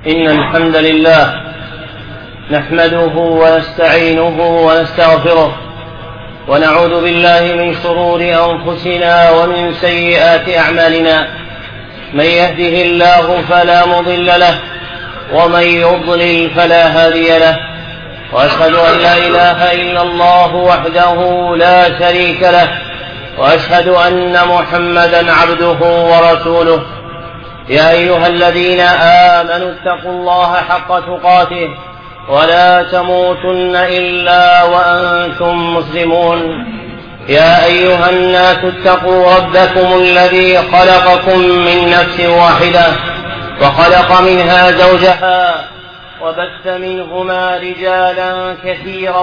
إن الحمد لله نحمده ونستعينه ونستغفره ونعوذ بالله من شرور أنفسنا ومن سيئات أعمالنا. من يهده الله فلا مضل له ومن يضلل فلا هادي له، وأشهد أن لا إله إلا الله وحده لا شريك له، وأشهد أن محمدا عبده ورسوله. يا أيها الذين آمنوا اتقوا الله حق تقاته ولا تموتن إلا وأنتم مسلمون. يا أيها الناس اتقوا ربكم الذي خلقكم من نفس واحدة وخلق منها زوجها وبث منهما رجالا كثيرا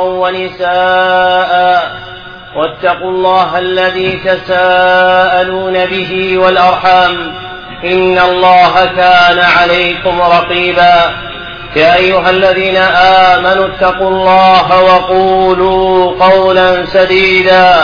ونساء، واتقوا الله الذي تساءلون به والأرحام إن الله كان عليكم رقيبا. يا أيها الذين آمنوا اتقوا الله وقولوا قولا سديدا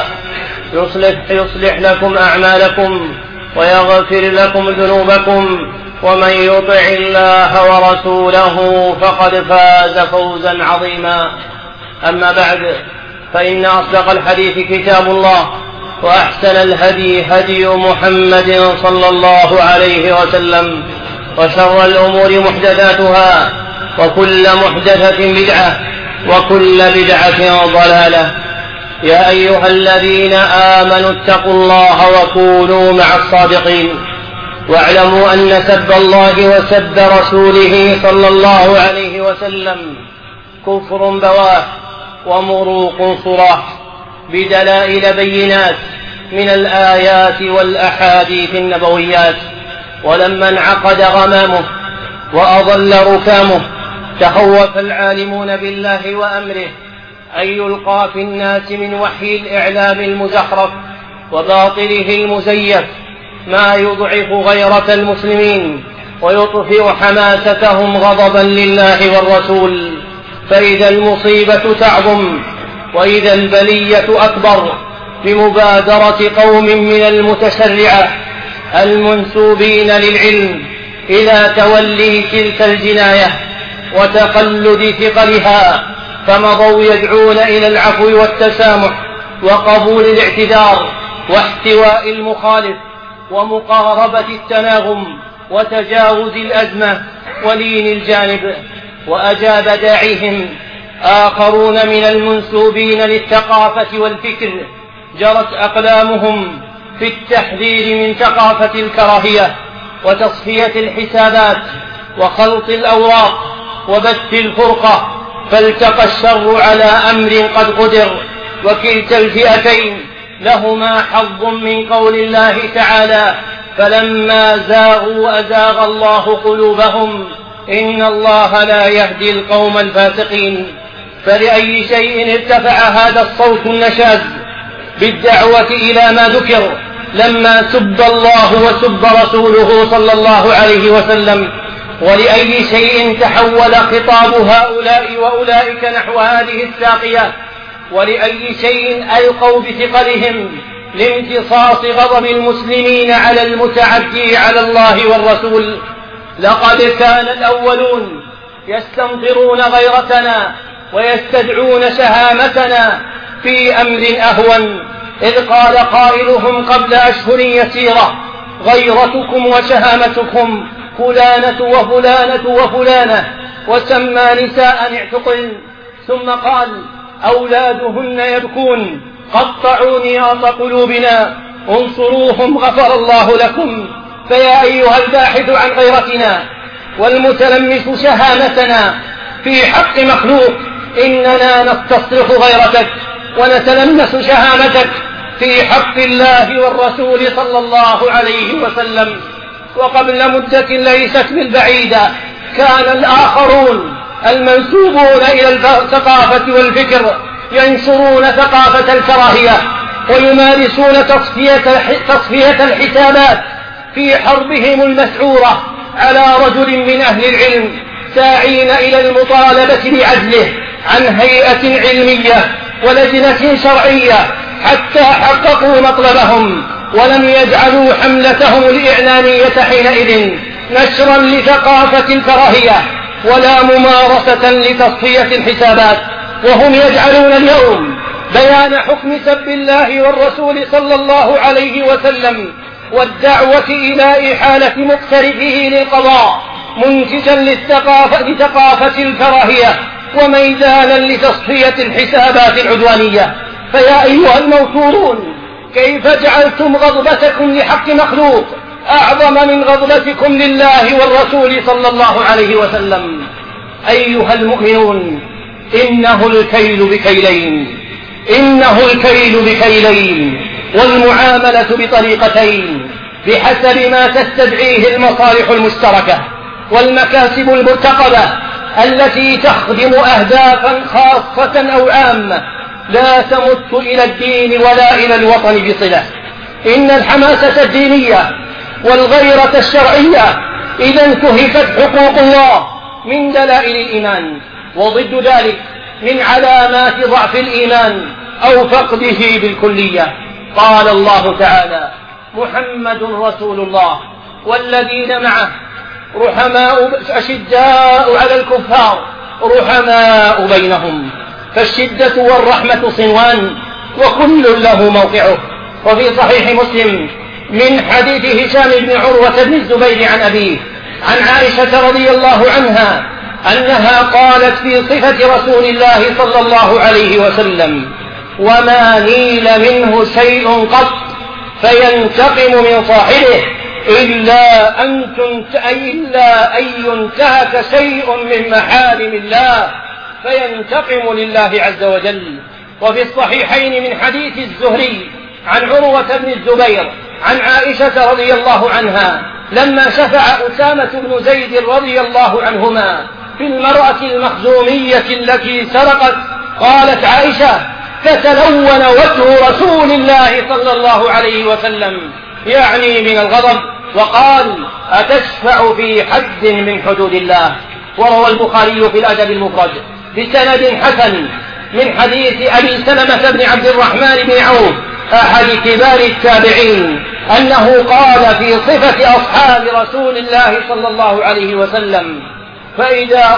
يصلح لكم أعمالكم ويغفر لكم ذنوبكم، ومن يطع الله ورسوله فقد فاز فوزا عظيما. أما بعد، فإن أصدق الحديث كتاب الله، وأحسن الهدي هدي محمد صلى الله عليه وسلم، وشر الأمور محدثاتها، وكل محدثة بدعة، وكل بدعة ضلالة. يا أيها الذين آمنوا اتقوا الله وكونوا مع الصادقين، واعلموا أن سب الله وسب رسوله صلى الله عليه وسلم كفر بواح ومروق صراح بدلائل بينات من الآيات والأحاديث النبويات. ولما انعقد غمامه وأضل ركامه تخوف العالمون بالله وأمره أن يلقى في الناس من وحي الإعلام المزخرف وباطله المزيف ما يضعف غيرة المسلمين ويطفئ حماستهم غضبا لله والرسول. فإذا المصيبة تعظم وإذا البلية أكبر بمبادرة قوم من المتشرعة المنسوبين للعلم إلى تولي تلك الجناية وتقلد ثقلها، فمضوا يدعون إلى العفو والتسامح وقبول الاعتذار واحتواء المخالف ومقاربة التناغم وتجاوز الأزمة ولين الجانب. وأجاب داعيهم آخرون من المنسوبين للثقافة والفكر جرت أقلامهم في التحذير من ثقافة الكراهية وتصفية الحسابات وخلط الأوراق وبث الفرقة، فالتقى الشر على أمر قد قدر، وكلتا الفئتين لهما حظ من قول الله تعالى: فلما زاغوا أزاغ الله قلوبهم إن الله لا يهدي القوم الفاسقين. فلأي شيء ارتفع هذا الصوت النشاز بالدعوة إلى ما ذكر لما سب الله وسب رسوله صلى الله عليه وسلم؟ ولأي شيء تحول خطاب هؤلاء وأولئك نحو هذه الساقية؟ ولأي شيء ألقوا بثقلهم لامتصاص غضب المسلمين على المتعدي على الله والرسول؟ لقد كان الأولون يستمطرون غيرتنا ويستدعون شهامتنا في أمر أهون، إذ قال قائلهم قبل أشهر يسيرة: غيرتكم وشهامتكم فلانة وفلانة وفلانة، وسمى نساء اعتقل، ثم قال: أولادهن يبكون قطعوا نياط قلوبنا انصروهم غفر الله لكم. فيا أيها الباحث عن غيرتنا والمتلمس شهامتنا في حق مخلوق، إننا نستصرخ غيرتك ونتلمس شهامتك في حق الله والرسول صلى الله عليه وسلم. وقبل مدة ليست بالبعيدة كان الآخرون المنسوبون إلى الثقافة والفكر ينشرون ثقافة الكراهية ويمارسون تصفية الحسابات في حربهم المسعورة على رجل من أهل العلم ساعين إلى المطالبة بعزله عن هيئة علمية ولجنة شرعية حتى حققوا مطلبهم، ولم يجعلوا حملتهم الإعلامية حينئذ نشرا لثقافة الكراهية ولا ممارسة لتصفية الحسابات، وهم يجعلون اليوم بيان حكم سب الله والرسول صلى الله عليه وسلم والدعوة إلى إحالة مقترفه للقضاء منتجا لثقافة الكراهية وميدانا لتصفية الحسابات العدوانية. فيا أيها الموتورون، كيف جعلتم غضبتكم لحق مخلوق أعظم من غضبتكم لله والرسول صلى الله عليه وسلم؟ أيها المؤمنون، إنه الكيل بكيلين والمعاملة بطريقتين بحسب ما تستدعيه المصالح المشتركة والمكاسب المرتقبة التي تخدم أهدافا خاصة أو عامة لا تمت إلى الدين ولا إلى الوطن بصلة. إن الحماسة الدينية والغيرة الشرعية إذا انتهكت حقوق الله من دلائل الإيمان، وضد ذلك من علامات ضعف الإيمان أو فقده بالكلية. قال الله تعالى: محمد رسول الله والذين معه رحماء أشداء على الكفار رحماء بينهم، فالشدة والرحمة صنوان وكل له موقعه. وفي صحيح مسلم من حديث هشام بن عروة بن الزبير عن أبيه عن عائشة رضي الله عنها أنها قالت في صفة رسول الله صلى الله عليه وسلم: وما نيل منه شيء قط فينتقم من صاحبه إلا أن ينتهك شيء من محارم الله فينتقم لله عز وجل. وفي الصحيحين من حديث الزهري عن عروة بن الزبير عن عائشة رضي الله عنها لما شفع أسامة بن زيد رضي الله عنهما في المرأة المخزومية التي سرقت، قالت عائشة: فتلون وجه رسول الله صلى الله عليه وسلم، يعني من الغضب، وقال: أتشفع في حد من حدود الله. وروى البخاري في الأدب المفرد بسند حسن من حديث أبي سلمة بن عبد الرحمن بن عوف أحد كبار التابعين أنه قال في صفة أصحاب رسول الله صلى الله عليه وسلم: فإذا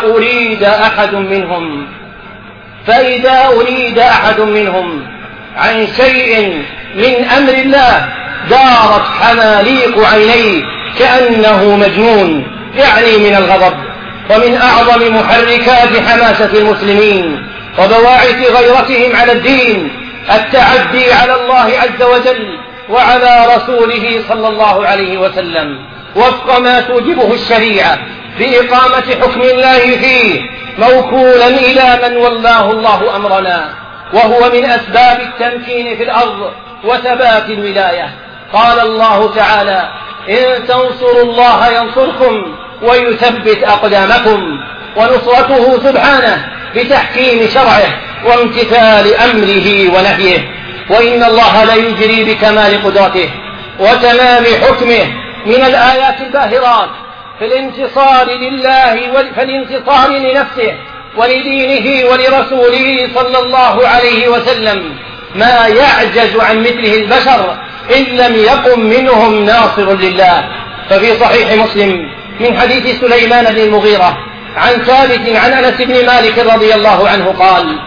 أريد أحد منهم عن شيء من أمر الله دارت حماليق عينيه كأنه مجنون، يعني من الغضب. ومن أعظم محركات حماسة المسلمين وبواعث غيرتهم على الدين التعدي على الله عز وجل وعلى رسوله صلى الله عليه وسلم وفق ما توجبه الشريعة بإقامة حكم الله فيه موكولا إلى من ولاه الله أمرنا، وهو من أسباب التمكين في الأرض وثبات الولاية. قال الله تعالى: إن تنصروا الله ينصركم ويثبت أقدامكم. ونصرته سبحانه بتحكيم شرعه وامتثال أمره ونهيه. وإن الله لا يجري بكمال قدرته وتمام حكمه من الآيات الباهرات في الانتصار لله فالانتصار لنفسه ولدينه ولرسوله صلى الله عليه وسلم ما يعجز عن مثله البشر إن لم يقم منهم ناصر لله. ففي صحيح مسلم من حديث سليمان بن المغيرة عن ثابت عن أنس بن مالك رضي الله عنه قال: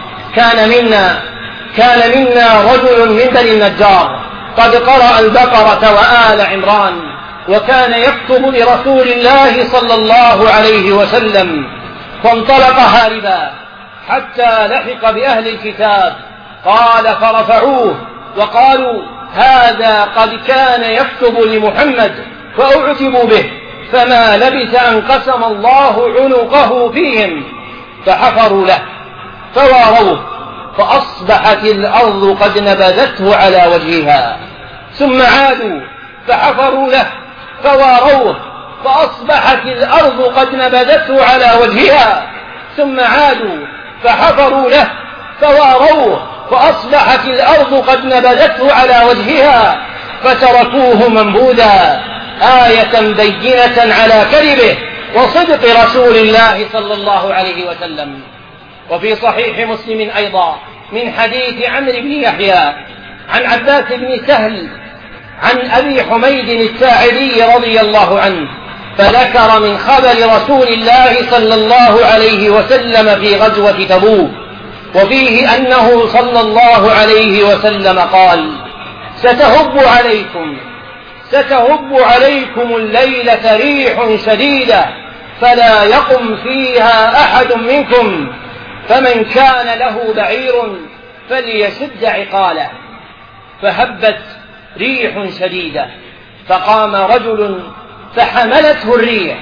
كان منا رجل من بني النجار قد قرأ البقرة وآل عمران، وكان يكتب لرسول الله صلى الله عليه وسلم، فانطلق هاربا حتى لحق بأهل الكتاب. قال: فرفعوه وقالوا: هذا قد كان يكتب لمحمد، فأعتبوا به، فما لبث أن قسم الله عنقه فيهم، فحفروا له فواروه، فأصبحت الأرض قد نبذته على وجهها، ثم عادوا فحفروا له فواروه، فأصبحت الأرض قد نبذته على وجهها، ثم عادوا فحفروا له فواروه، فأصبحت الأرض قد نبذته على وجهها، فتركوه منبوذا، آية بينة على كذبه وصدق رسول الله صلى الله عليه وسلم. وفي صحيح مسلم أيضا من حديث عمرو بن يحيى عن عباس بن سهل عن أبي حميد الساعدي رضي الله عنه فذكر من خبر رسول الله صلى الله عليه وسلم في غزوة تبوك، وفيه أنه صلى الله عليه وسلم قال: ستهب عليكم الليلة ريح شديدة فلا يقم فيها أحد منكم، فمن كان له بعير فليشد عقاله. فهبت ريح شديدة، فقام رجل فحملته الريح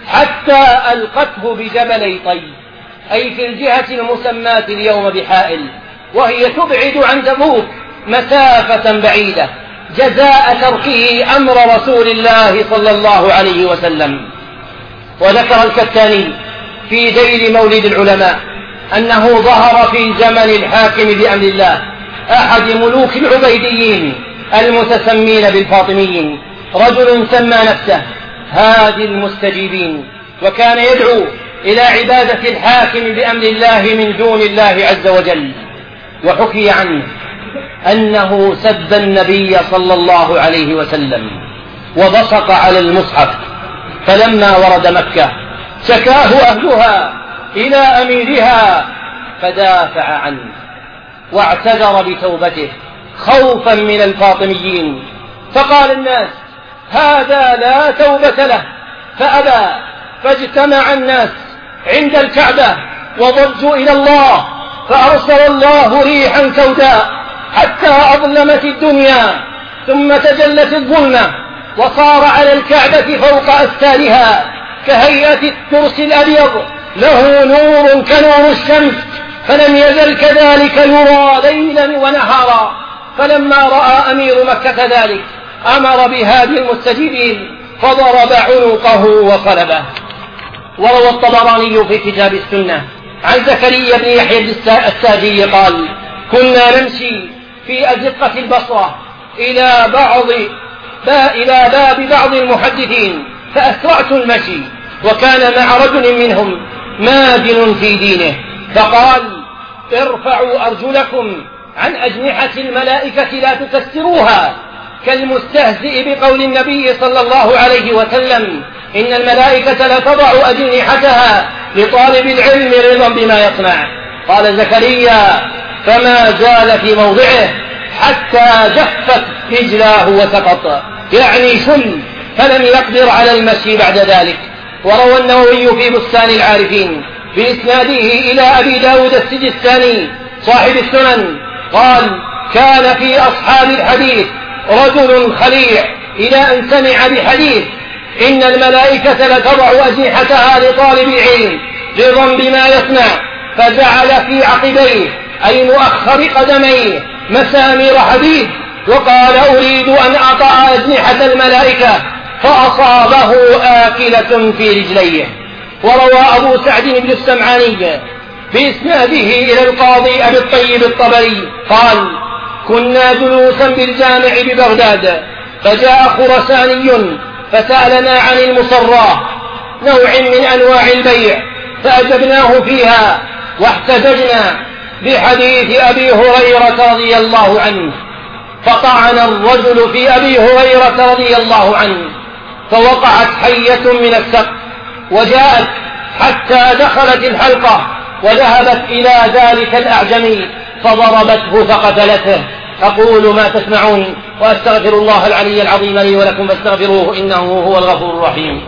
حتى ألقته بجبلي طي، أي في الجهة المسماة اليوم بحائل، وهي تبعد عن تبوك مسافة بعيدة، جزاء تركه أمر رسول الله صلى الله عليه وسلم. وذكر الكتاني في ذيل مولد العلماء أنه ظهر في زمن الحاكم بأمر الله أحد ملوك العبيديين المتسمين بالفاطميين رجل سمى نفسه هادي المستجيبين، وكان يدعو إلى عبادة الحاكم بأمر الله من دون الله عز وجل. وحكي عنه أنه سب النبي صلى الله عليه وسلم وبصق على المصحف، فلما ورد مكة شكاه أهلها إلى أميرها فدافع عنه واعتذر بتوبته خوفا من الفاطميين، فقال الناس: هذا لا توبة له، فأبى، فاجتمع الناس عند الكعبة وضجوا إلى الله، فأرسل الله ريحا سوداء حتى أظلمت الدنيا، ثم تجلت الظلمة وصار على الكعبة فوق أستارها كهيئة الترس الأبيض له نور كنور الشمس، فلم يزل كذلك يرى ليلا ونهارا. فلما رأى أمير مكة ذلك أمر بهادي المستجيبين فضرب عنقه وصلبه. وروى الطبراني في كتاب السنة عن زكريا بن يحيى الساجي قال: كنا نمشي في أزقة البصرة إلى باب بعض المحدثين، فأسرعت المشي، وكان مع رجل منهم ماجن في دينه، فقال: ارفعوا أرجلكم عن أجنحة الملائكة لا تكسروها، كالمستهزئ بقول النبي صلى الله عليه وسلم: إن الملائكة لا تضع أجنحتها لطالب العلم رضا بما يصنع. قال زكريا: فما زال في موضعه حتى جفت رجلاه وسقط، يعني شل، فلم يقدر على المشي بعد ذلك. وروى النووي في بستان العارفين بإسناده إلى أبي داود السجستاني صاحب السنن قال: كان في أصحاب الحديث رجل خليع إلى أن سمع بحديث إن الملائكة لتضع أجنحتها لطالب العلم رضا بما يصنع، فجعل في عقبيه أي مؤخر قدميه مسامير حديد، وقال: أريد أن أطأ أجنحة الملائكة، فأصابه آكلة في رجليه. وروى أبو سعد بن السمعاني بإسناده إلى القاضي أبي الطيب الطبري قال: كنا جلوسا بالجامع ببغداد، فجاء خرساني فسألنا عن المصراه، نوع من أنواع البيع، فأجبناه فيها، واحتججنا بحديث أبي هريرة رضي الله عنه، فطعن الرجل في أبي هريرة رضي الله عنه، فوقعت حية من السقف وجاءت حتى دخلت الحلقة، وذهبت إلى ذلك الأعجمي فضربته فقتلته. أقول ما تسمعون وأستغفر الله العلي العظيم لي ولكم فاستغفروه إنه هو الغفور الرحيم.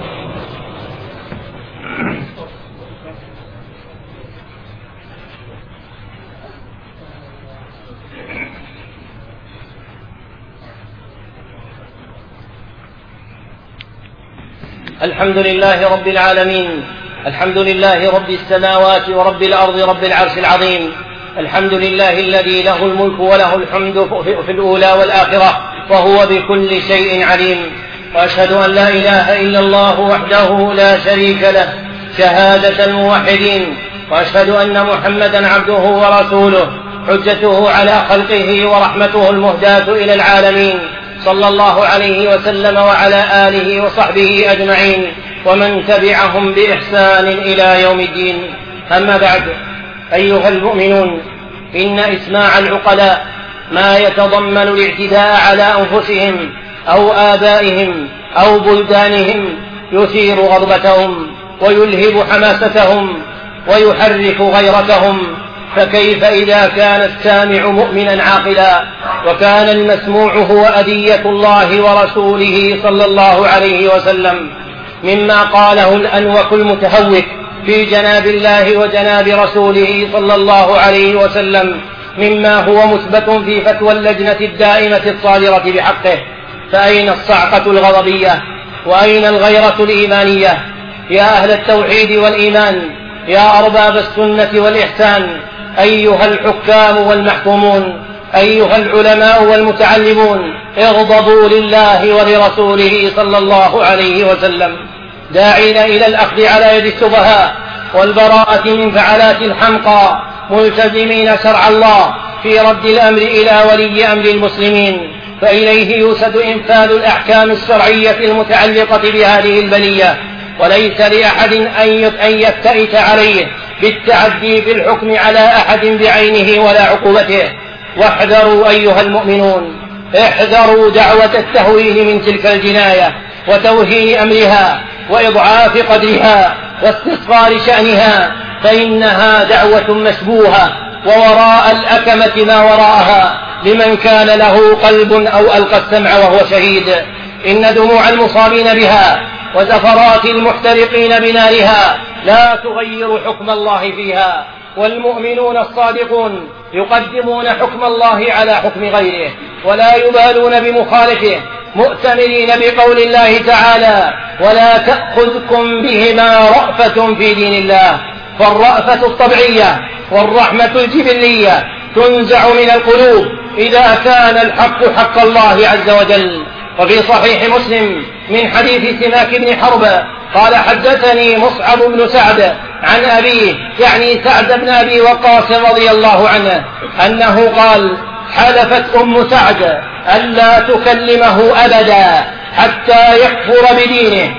الحمد لله رب العالمين، الحمد لله رب السماوات ورب الأرض رب العرش العظيم، الحمد لله الذي له الملك وله الحمد في الأولى والآخرة وهو بكل شيء عليم. وأشهد أن لا إله إلا الله وحده لا شريك له شهادة الموحدين، وأشهد أن محمدا عبده ورسوله حجته على خلقه ورحمته المهداة إلى العالمين، صلى الله عليه وسلم وعلى آله وصحبه أجمعين ومن تبعهم بإحسان إلى يوم الدين. أما بعد، أيها المؤمنون، إن إسماع العقلاء ما يتضمن الاعتداء على أنفسهم أو آبائهم أو بلدانهم يثير غضبتهم ويلهب حماستهم ويحرك غيرتهم، فكيف إذا كان السامع مؤمنا عاقلا وكان المسموع هو أدية الله ورسوله صلى الله عليه وسلم، مما قاله الأنوك المتهوك في جناب الله وجناب رسوله صلى الله عليه وسلم، مما هو مثبت في فتوى اللجنة الدائمة الصادرة بحقه. فأين الصعقة الغضبية وأين الغيرة الإيمانية؟ يا أهل التوحيد والإيمان، يا أرباب السنة والإحسان، أيها الحكام والمحكومون، أيها العلماء والمتعلمون، اغضبوا لله ولرسوله صلى الله عليه وسلم، داعين إلى الأخذ على يد السفهاء والبراءة من فعلات الحمقى، ملتزمين شرع الله في رد الأمر إلى ولي أمر المسلمين، فإليه يوسد إنفاذ الأحكام الشرعية المتعلقة بهذه البلية، وليس لأحد أن يفتئت عليه بالتعدي في الحكم على أحد بعينه ولا عقوبته. واحذروا أيها المؤمنون، احذروا دعوة التهوين من تلك الجناية وتوهين أمرها وإضعاف قدرها واستصغار شأنها، فإنها دعوة مشبوهة، ووراء الأكمة ما وراءها لمن كان له قلب أو ألقى السمع وهو شهيد. إن دموع المصابين بها وزفرات المحترقين بنارها لا تغير حكم الله فيها، والمؤمنون الصادقون يقدمون حكم الله على حكم غيره ولا يبالون بمخالفه، مؤتمرين بقول الله تعالى: ولا تأخذكم بهما رأفة في دين الله. فالرأفة الطبيعية والرحمة الجبلية تنزع من القلوب إذا كان الحق حق الله عز وجل. وفي صحيح مسلم من حديث سماك بن حرب قال: حدثني مصعب بن سعد عن أبيه، يعني سعد بن أبي وقاص رضي الله عنه، أنه قال: حلفت أم سعد ألا تكلمه أبدا حتى يكفر بدينه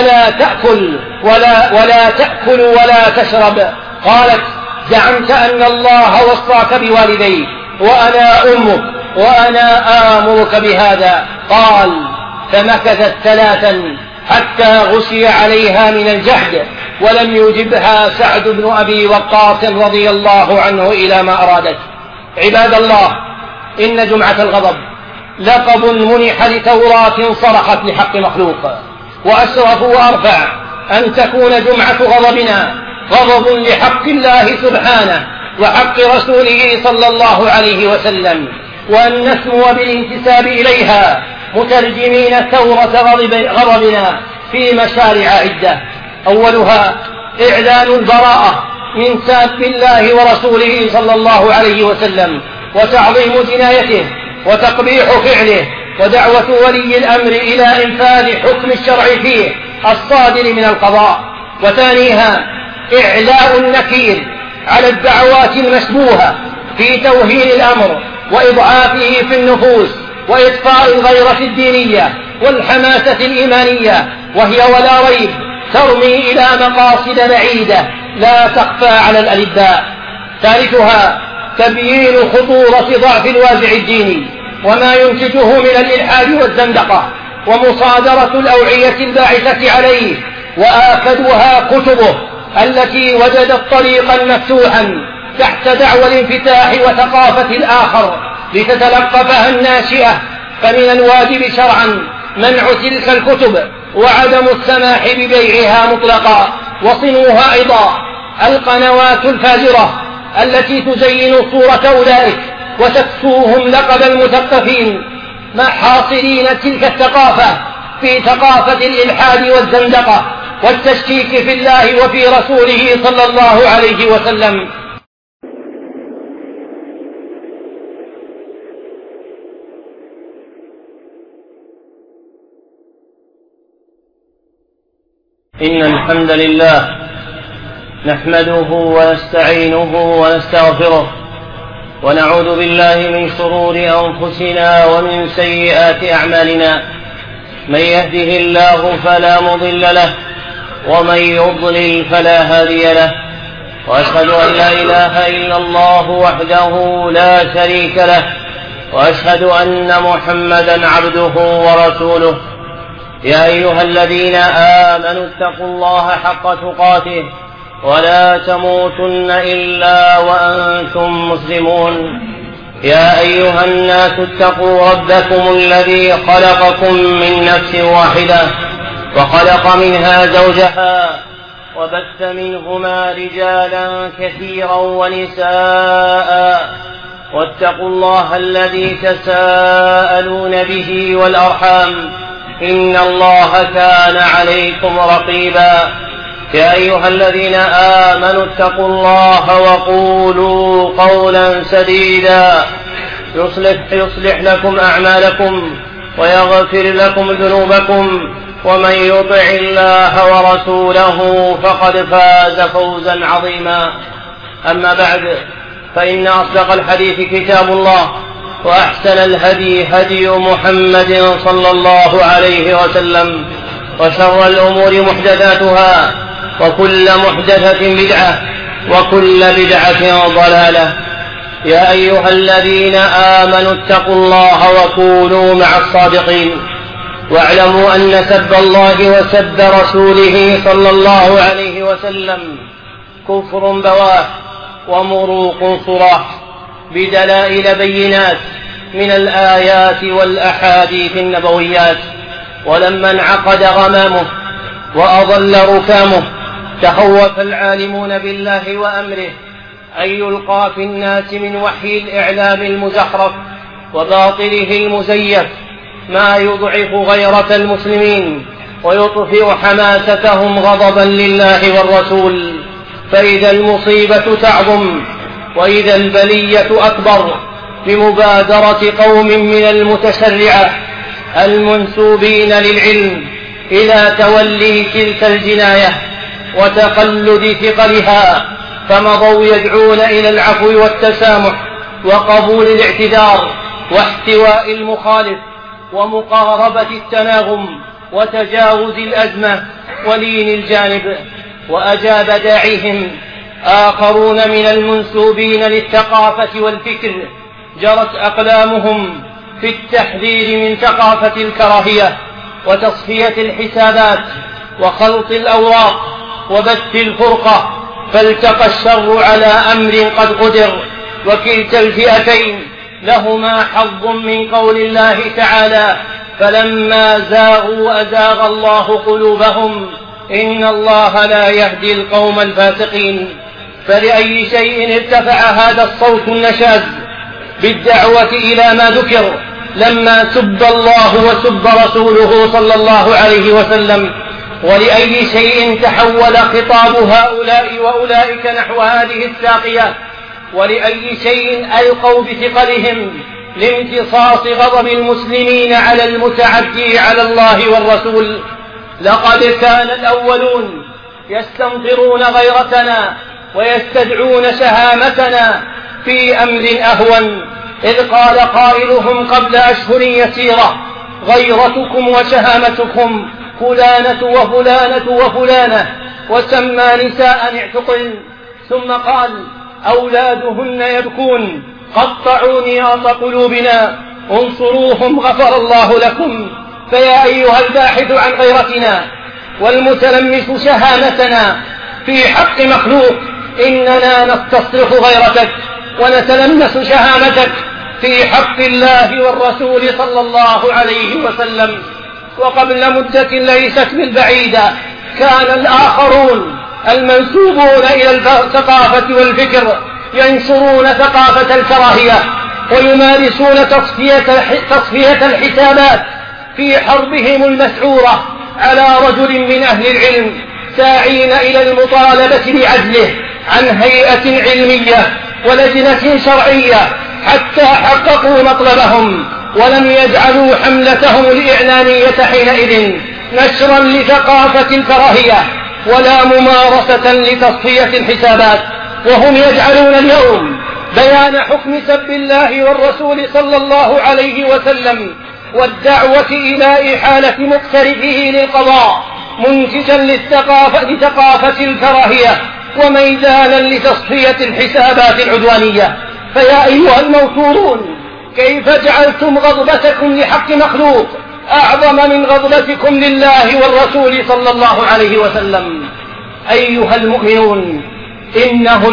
ولا تأكل ولا تشرب. قالت: زعمت أن الله وصاك بوالديك وأنا أمك وأنا آمرك بهذا. قال: فمكثت 3 حتى غشي عليها من الجهد، ولم يجبها سعد بن أبي وقاص رضي الله عنه إلى ما أرادت. عباد الله، إن جمعة الغضب لقب منح لتوراة صرخت لحق مخلوق، وأشرف وأرفع أن تكون جمعة غضبنا غضب لحق الله سبحانه وحق رسوله صلى الله عليه وسلم، وأن نسمو بالانتساب إليها مترجمين ثورة غضبنا في مشارع عدة. أولها إعلان البراءة من ساب الله ورسوله صلى الله عليه وسلم وتعظيم جنايته وتقبيح فعله، ودعوة ولي الأمر إلى إنفاذ حكم الشرع فيه الصادر من القضاء. وثانيها إعلاء النكير على الدعوات المشبوهة في توهين الأمر وإضعافه في النفوس وإطفاء الغيرة الدينية والحماسة الإيمانية، وهي ولا ريب ترمي إلى مقاصد بعيدة لا تخفى على الألباء. ثالثها تبيين خطورة ضعف الوازع الديني وما ينتجه من الإلحاد والزندقة ومصادرة الأوعية الباعثة عليه، وآكدها كتبه التي وجدت طريقا مفتوحا تحت دعوى الانفتاح وثقافة الآخر لتتلقفها الناشئة. فمن الواجب شرعا منع تلك الكتب وعدم السماح ببيعها مطلقا. وصنوها أيضا القنوات الفاجرة التي تزين صورة أولئك وتكسوهم لقب المثقفين، مع حاصلين تلك الثقافة في ثقافة الإلحاد والزندقة والتشكيك في الله وفي رسوله صلى الله عليه وسلم. إن الحمد لله نحمده ونستعينه ونستغفره، ونعوذ بالله من شرور أنفسنا ومن سيئات أعمالنا. من يهده الله فلا مضل له، ومن يضلل فلا هادي له، وأشهد أن لا إله إلا الله وحده لا شريك له، وأشهد أن محمدا عبده ورسوله. يا أيها الذين آمنوا اتقوا الله حق تقاته ولا تموتن إلا وأنتم مسلمون. يا أيها الناس اتقوا ربكم الذي خلقكم من نفس واحدة وخلق منها زوجها وبث منهما رجالا كثيرا ونساء واتقوا الله الذي تساءلون به والأرحام إن الله كان عليكم رقيبا. يا أيها الذين آمنوا اتقوا الله وقولوا قولا سديدا يصلح لكم أعمالكم ويغفر لكم ذنوبكم ومن يطع الله ورسوله فقد فاز فوزا عظيما. أما بعد، فإن أصدق الحديث كتاب الله وأحسن الهدي هدي محمد صلى الله عليه وسلم وشر الأمور محدثاتها وكل محدثة بدعة وكل بدعة ضلالة. يا أيها الذين آمنوا اتقوا الله وكونوا مع الصادقين واعلموا أن سب الله وسب رسوله صلى الله عليه وسلم كفر بواح ومروق صراح بدلائل بينات من الآيات والأحاديث النبويات. ولما انعقد غمامه وأضل ركامه تخوف العالمون بالله وأمره أن يلقى في الناس من وحي الإعلام المزخرف وباطله المزيف ما يضعف غيرة المسلمين ويطفئ حماستهم غضبا لله والرسول. فإذا المصيبة تعظم وإذا البلية أكبر بمبادرة قوم من المتشرعة المنسوبين للعلم إلى تولي تلك الجناية وتقلد ثقلها، فمضوا يدعون إلى العفو والتسامح وقبول الاعتذار واحتواء المخالف ومقاربة التناغم وتجاوز الأزمة ولين الجانب. وأجاب داعيهم آخرون من المنسوبين للثقافة والفكر جرت أقلامهم في التحذير من ثقافة الكراهية وتصفية الحسابات وخلط الأوراق وبث الفرقة، فالتقى الشر على أمر قد قدر، وكلتا الفئتين لهما حظ من قول الله تعالى: فلما زاغوا أزاغ الله قلوبهم إن الله لا يهدي القوم الفاسقين. فلأي شيء ارتفع هذا الصوت النشاز بالدعوة إلى ما ذكر لما سب الله وسب رسوله صلى الله عليه وسلم؟ ولأي شيء تحول خطاب هؤلاء وأولئك نحو هذه الساقية؟ ولأي شيء ألقوا بثقلهم لامتصاص غضب المسلمين على المتعدي على الله والرسول؟ لقد كان الأولون يستمطرون غيرتنا ويستدعون شهامتنا في أمر أهون، إذ قال قائلهم قبل أشهر يسيرة: غيرتكم وشهامتكم فلانة وفلانة وفلانة، وسمى نساء اعتقل، ثم قال: أولادهن يبكون قطعوا نياط قلوبنا انصروهم غفر الله لكم. فيا أيها الباحث عن غيرتنا والمتلمس شهامتنا في حق مخلوق، إننا نستصرخ غيرتك ونتلمس شهامتك في حق الله والرسول صلى الله عليه وسلم. وقبل مدة ليست بالبعيدة كان الآخرون المنسوبون إلى الثقافة والفكر ينشرون ثقافة الكراهية ويمارسون تصفية الحسابات في حربهم المسعورة على رجل من أهل العلم ساعين إلى المطالبة بعزله عن هيئة علمية ولجنة شرعية حتى حققوا مطلبهم، ولم يجعلوا حملتهم الإعلامية حينئذ نشرا لثقافة الكراهية ولا ممارسة لتصفية الحسابات، وهم يجعلون اليوم بيان حكم سب الله والرسول صلى الله عليه وسلم والدعوة إلى إحالة مقترفه للقضاء منتجا لثقافة الكراهية وميدانا لتصفية الحسابات العدوانية. فيا أيها الموتورون، كيف جعلتم غضبتكم لحق مخلوق أعظم من غضبتكم لله والرسول صلى الله عليه وسلم. أيها المؤمنون، إنه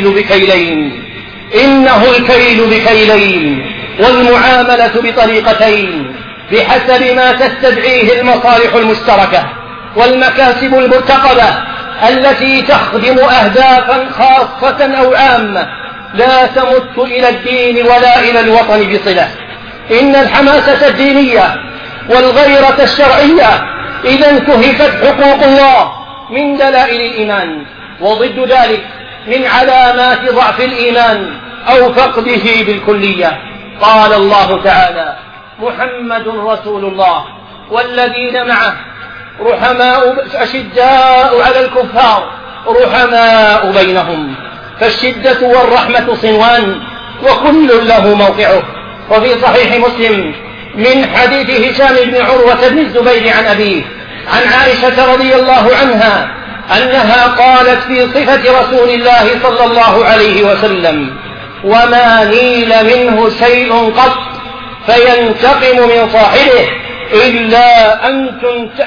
الكيل بكيلين والمعاملة بطريقتين بحسب ما تستدعيه المصالح المشتركة والمكاسب المرتقبة التي تخدم أهدافا خاصة أو عامة لا تمت إلى الدين ولا إلى الوطن بصلة. إن الحماسة الدينية والغيرة الشرعية إذا انتهكت حقوق الله من دلائل الإيمان، وضد ذلك من علامات ضعف الإيمان أو فقده بالكلية. قال الله تعالى: محمد رسول الله والذين معه رحماء أشداء على الكفار رحماء بينهم، فالشدة والرحمة صنوان وكل له موقعه. وفي صحيح مسلم من حديث هشام بن عروة بن الزبير عن أبيه عن عائشة رضي الله عنها أنها قالت في صفة رسول الله صلى الله عليه وسلم: وما نيل منه شيء قط فينتقم من صاحبه إلا أن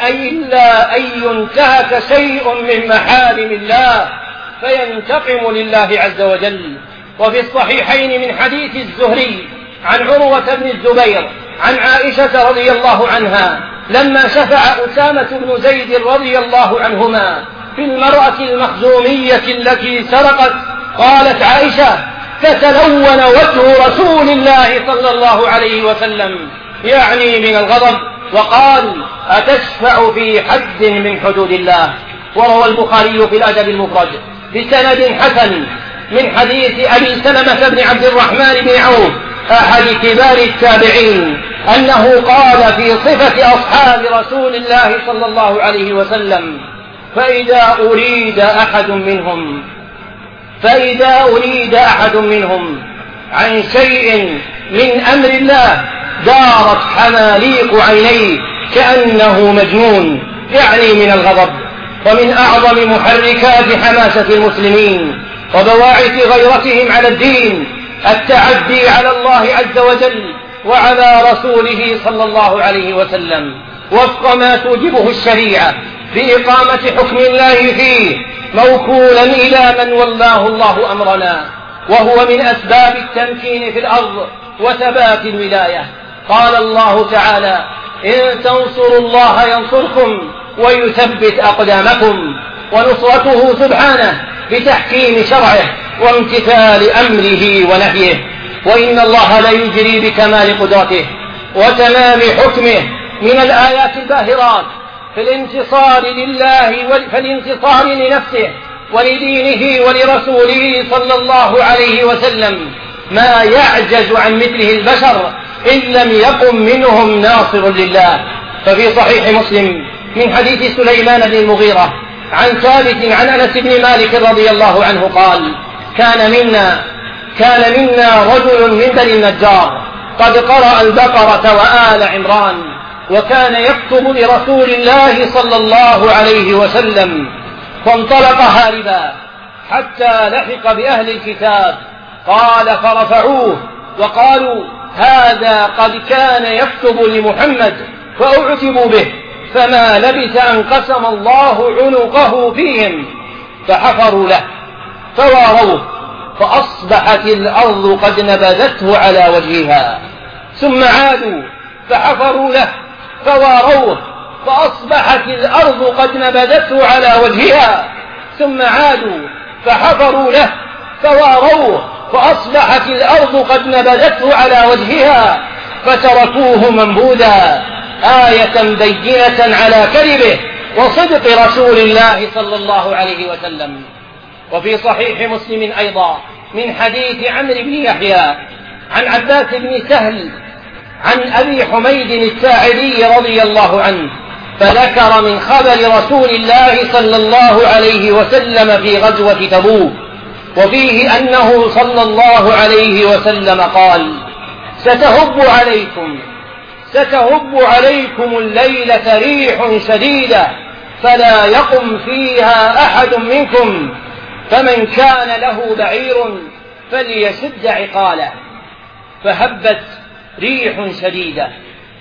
ينتهك شيء من محارم الله فينتقم لله عز وجل. وفي الصحيحين من حديث الزهري عن عروة بن الزبير عن عائشة رضي الله عنها لما شفع أسامة بن زيد رضي الله عنهما في المرأة المخزومية التي سرقت، قالت عائشة: فتلون وجه رسول الله صلى الله عليه وسلم، يعني من الغضب، وقال: أتشفع في حد من حدود الله. وروى البخاري في الأدب المفرد بسند حسن من حديث أبي سلمة بن عبد الرحمن بن عوف أحد كبار التابعين أنه قال في صفة أصحاب رسول الله صلى الله عليه وسلم: فإذا أريد أحد منهم عن شيء من أمر الله دارت حماليق عينيه كأنه مجنون، يعني من الغضب. ومن أعظم محركات حماسة المسلمين وبواعث غيرتهم على الدين التعدي على الله عز وجل وعلى رسوله صلى الله عليه وسلم وفق ما توجبه الشريعة بإقامة حكم الله فيه موكولا إلى من ولاه الله أمرنا، وهو من أسباب التمكين في الأرض وثبات الولاية. قال الله تعالى: إن تنصروا الله ينصركم ويثبت أقدامكم. ونصرته سبحانه بتحكيم شرعه وامتثال أمره ونهيه. وإن الله لا يجري بكمال قدرته وتمام حكمه من الآيات الباهرات في الانتصار لله فالانتصار لنفسه ولدينه ولرسوله صلى الله عليه وسلم ما يعجز عن مثله البشر إن لم يقم منهم ناصر لله. ففي صحيح مسلم من حديث سليمان بن المغيرة عن ثابت عن أنس بن مالك رضي الله عنه قال: كان منا رجل من بني النجار قد قرأ البقرة وآل عمران، وكان يكتب لرسول الله صلى الله عليه وسلم، فانطلق هاربا حتى لحق بأهل الكتاب. قال: فرفعوه وقالوا: هذا قد كان يكتب لمحمد، فأعتبوا به، فما لبث أن قسم الله عنقه فيهم، فحفروا له فواروه، فأصبحت الأرض قد نبذته على وجهها، ثم عادوا فحفروا له فواروه، فأصبحت الأرض قد نبذته على وجهها، ثم عادوا فحفروا له فواروه، فأصبحت الأرض قد نبذته على وجهها، فتركوه منبوذا، آية بينة على كذبه وصدق رسول الله صلى الله عليه وسلم. وفي صحيح مسلم أيضا من حديث عمرو بن يحيى عن عباس بن سهل عن أبي حميد الساعدي رضي الله عنه، فذكر من خبر رسول الله صلى الله عليه وسلم في غزوة تبوك، وفيه أنه صلى الله عليه وسلم قال: ستهب عليكم الليلة ريح شديدة فلا يقم فيها أحد منكم، فمن كان له بعير فليشد عقاله. فهبت ريح شديدة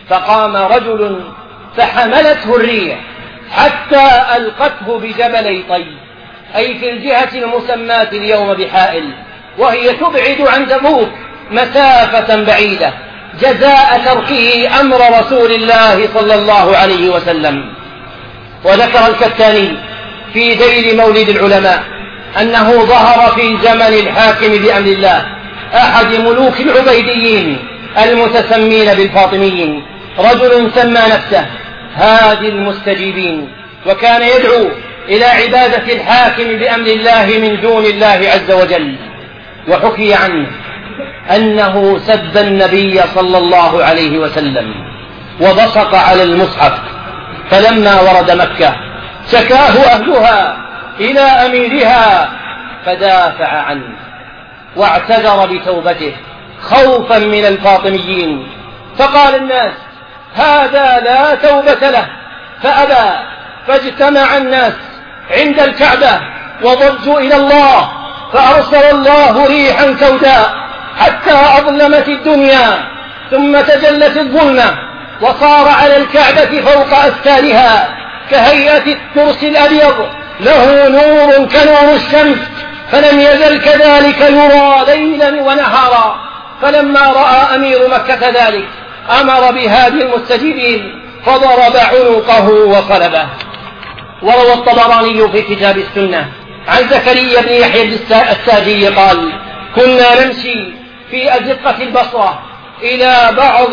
فقام رجل فحملته الريح حتى ألقته بجبلي طي، أي في الجهة المسماة اليوم بحائل، وهي تبعد عن تبوك مسافة بعيدة، جزاء تركه أمر رسول الله صلى الله عليه وسلم. وذكر الكتاني في ذيل مولد العلماء أنه ظهر في زمن الحاكم بأمر الله أحد ملوك العبيديين المتسمين بالفاطميين رجل سمى نفسه هادي المستجيبين، وكان يدعو إلى عبادة الحاكم بأمر الله من دون الله عز وجل. وحكي عنه أنه سب النبي صلى الله عليه وسلم وبصق على المصحف، فلما ورد مكة شكاه أهلها إلى أميرها فدافع عنه واعتذر بتوبته خوفا من الفاطميين، فقال الناس هذا لا توبة له، فأبى، فاجتمع الناس عند الكعبة وضجوا إلى الله، فأرسل الله ريحا سوداء حتى أظلمت الدنيا، ثم تجلت الظلمة وصار على الكعبة فوق أستارها كهيئة الترس الأبيض له نور كنور الشمس، فلم يزل كذلك يرى ليلا ونهارا. فلما رأى أمير مكة ذلك أمر بهادي المستجيبين فضرب عنقه وصلبه. وروى الطبراني في كتاب السنة عن زكريا بن يحيى الساجي قال كنا نمشي في أزقة البصرة إلى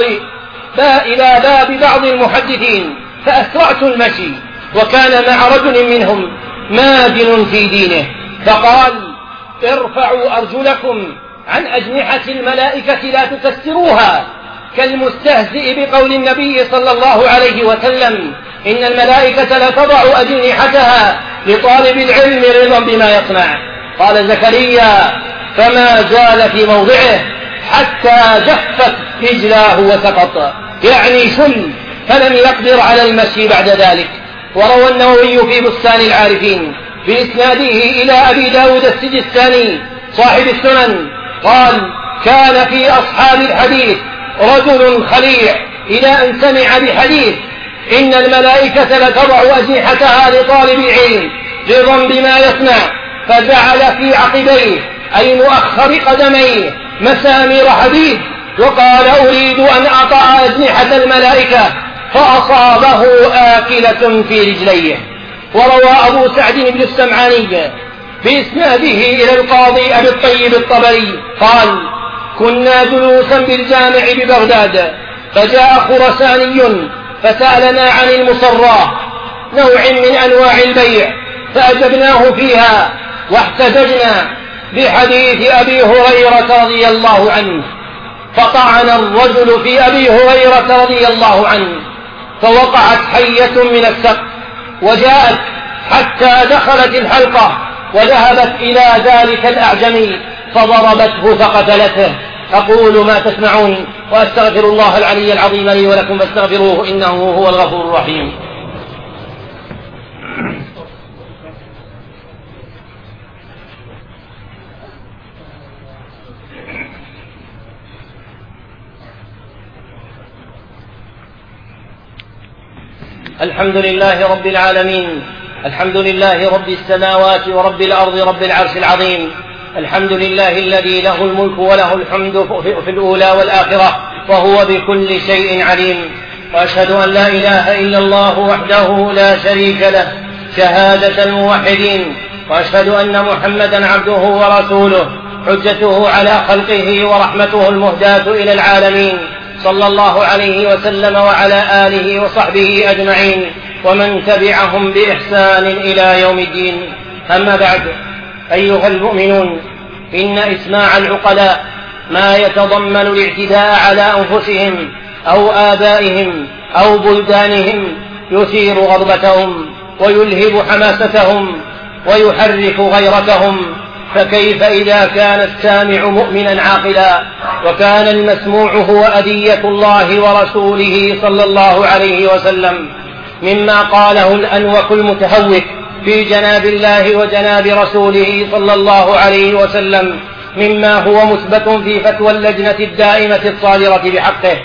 باب بعض المحدثين فأسرعت المشي، وكان مع رجل منهم ماجن في دينه، فقال ارفعوا أرجلكم عن أجنحة الملائكة لا تكسروها، كالمستهزئ بقول النبي صلى الله عليه وسلم إن الملائكة لا تضع أجنحتها لطالب العلم رضا بما يصنع. قال زكريا فما زال في موضعه حتى جفت رجلاه وسقط، يعني شل، فلم يقدر على المشي بعد ذلك. وروى النووي في بستان العارفين بإسناده إلى أبي داود السجستاني صاحب السنن قال كان في أصحاب الحديث رجل خليع إلى أن سمع بحديث إن الملائكة لتضع أجنحتها لطالب العلم رضا بما يصنع، فجعل في عقبيه أي مؤخر قدميه مسامير حديد، وقال أريد أن أطأ أجنحة الملائكة، فأصابه آكلة في رجليه. وروى أبو سعد بن السمعاني بإسناده إلى القاضي أبي الطيب الطبري قال كنا جلوسا بالجامع ببغداد، فجاء خرساني فسألنا عن المصراه، نوع من أنواع البيع، فأجبناه فيها واحتججنا بحديث أبي هريرة رضي الله عنه، فطعن الرجل في أبي هريرة رضي الله عنه، فوقعت حية من السقف وجاءت حتى دخلت الحلقة، وذهبت إلى ذلك الأعجمي فضربته فقتلته. أقول ما تسمعون وأستغفر الله العلي العظيم لي ولكم فاستغفروه إنه هو الغفور الرحيم. الحمد لله رب العالمين، الحمد لله رب السماوات ورب الأرض رب العرش العظيم، الحمد لله الذي له الملك وله الحمد في الأولى والآخرة وهو بكل شيء عليم. وأشهد أن لا إله إلا الله وحده لا شريك له شهادة الموحدين، وأشهد أن محمدا عبده ورسوله حجته على خلقه ورحمته المهداة إلى العالمين، صلى الله عليه وسلم وعلى آله وصحبه أجمعين ومن تبعهم بإحسان إلى يوم الدين. أما بعد، أيها المؤمنون، إن إسماع العقلاء ما يتضمن الاعتداء على أنفسهم أو آبائهم أو بلدانهم يثير غضبتهم ويلهب حماستهم ويحرك غيرتهم، فكيف إذا كان السامع مؤمنا عاقلا وكان المسموع هو أدية الله ورسوله صلى الله عليه وسلم، مما قاله الأنوك المتهوك في جناب الله وجناب رسوله صلى الله عليه وسلم، مما هو مثبت في فتوى اللجنة الدائمة الصادرة بحقه.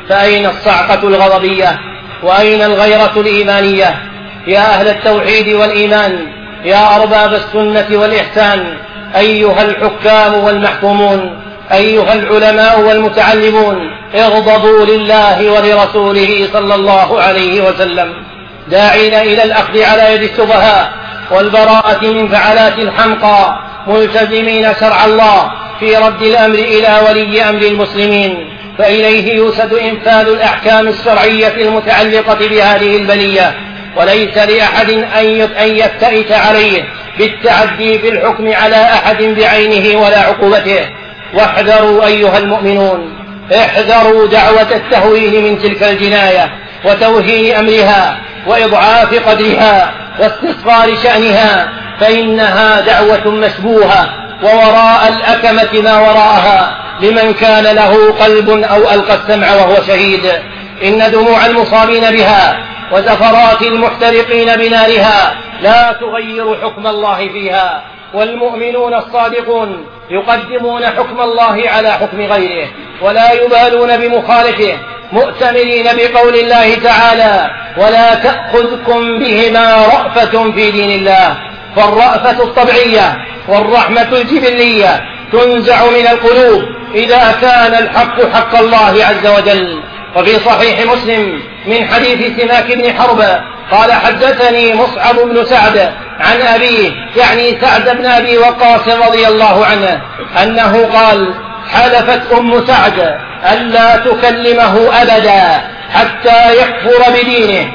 فأين الصعقة الغضبية وأين الغيرة الإيمانية؟ يا أهل التوحيد والإيمان، يا أرباب السنة والإحسان، أيها الحكام والمحكومون، أيها العلماء والمتعلمون، اغضبوا لله ولرسوله صلى الله عليه وسلم، داعين إلى الأخذ على يد السفهاء والبراءة من فعلات الحمقى، ملتزمين شرع الله في رد الأمر إلى ولي أمر المسلمين، فإليه يوسد إنفاذ الأحكام الشرعية المتعلقة بهذه البلية، وليس لأحد أن يفتئت عليه بالتعدي في الحكم على أحد بعينه ولا عقوبته. واحذروا أيها المؤمنون، احذروا دعوة التهوين من تلك الجناية وتوهين أمرها وإضعاف قدرها واستصغار شأنها، فإنها دعوة مشبوهة، ووراء الأكمة ما وراءها لمن كان له قلب أو ألقى السمع وهو شهيد. إن دموع المصابين بها وزفرات المحترقين بنارها لا تغير حكم الله فيها، والمؤمنون الصادقون يقدمون حكم الله على حكم غيره ولا يبالون بمخالفه، مؤتمرين بقول الله تعالى: ولا تأخذكم بهما رأفة في دين الله. فالرأفة الطبيعية والرحمة الجبلية تنزع من القلوب إذا كان الحق حق الله عز وجل. وفي صحيح مسلم من حديث سماك بن حرب قال: حدثني مصعب بن سعد عن أبيه، يعني سعد بن أبي وقاص رضي الله عنه، أنه قال: حلفت أم سعد ألا تكلمه أبدا حتى يكفر بدينه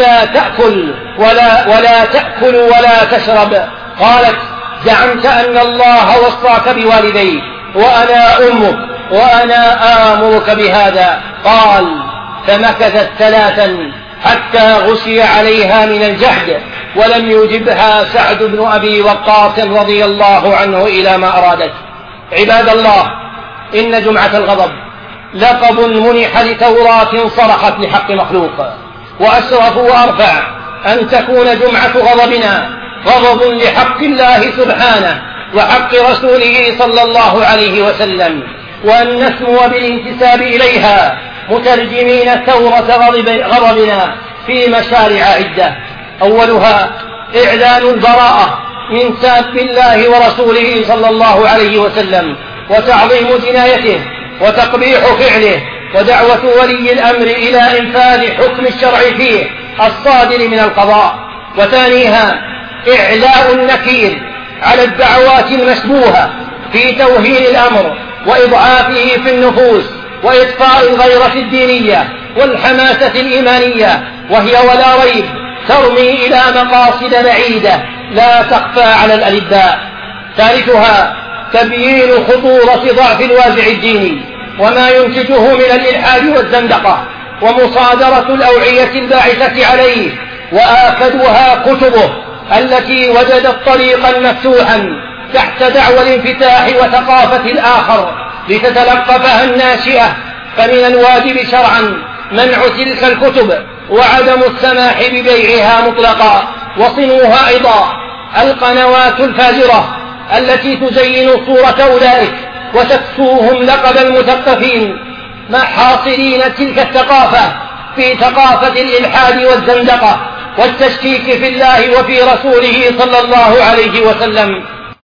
ولا تأكل ولا تشرب. قالت: زعمت أن الله وصاك بوالديك وأنا أمك وأنا آمرك بهذا. قال: فمكثت 3 حتى غشي عليها من الجهد، ولم يجبها سعد بن أبي وقاص رضي الله عنه إلى ما أرادت. عباد الله، إن جمعة الغضب لقب منح لتوراة صرخت لحق مخلوق، وأشرف وأرفع أن تكون جمعة غضبنا غضب لحق الله سبحانه وحق رسوله صلى الله عليه وسلم، وأن نسمو بالانتساب إليها مترجمين ثورة غضبنا في مشارع عدة. أولها إعلان البراءة من ساب الله ورسوله صلى الله عليه وسلم وتعظيم جنايته وتقبيح فعله، ودعوة ولي الأمر إلى إنفاذ حكم الشرع فيه الصادر من القضاء. وثانيها إعلاء النكير على الدعوات المشبوهة في توهين الأمر وإضعافه في النفوس وإطفاء الغيرة الدينية والحماسة الإيمانية، وهي ولا ريب ترمي إلى مقاصد بعيدة لا تخفى على الألباء. ثالثها تبيين خطورة ضعف الوازع الديني وما ينتجه من الإلحاد والزندقة ومصادرة الأوعية الباعثة عليه، وآكدها كتبه التي وجدت طريقا مفتوحا تحت دعوى الانفتاح وثقافة الآخر لتتلقفها الناشئة. فمن الواجب شرعا منع تلك الكتب وعدم السماح ببيعها مطلقا. وصنوها أيضا القنوات الفاجرة التي تزين صورة أولئك وتكسوهم لقب المثقفين، مع حاصرين تلك الثقافة في ثقافة الإلحاد والزندقة والتشكيك في الله وفي رسوله صلى الله عليه وسلم.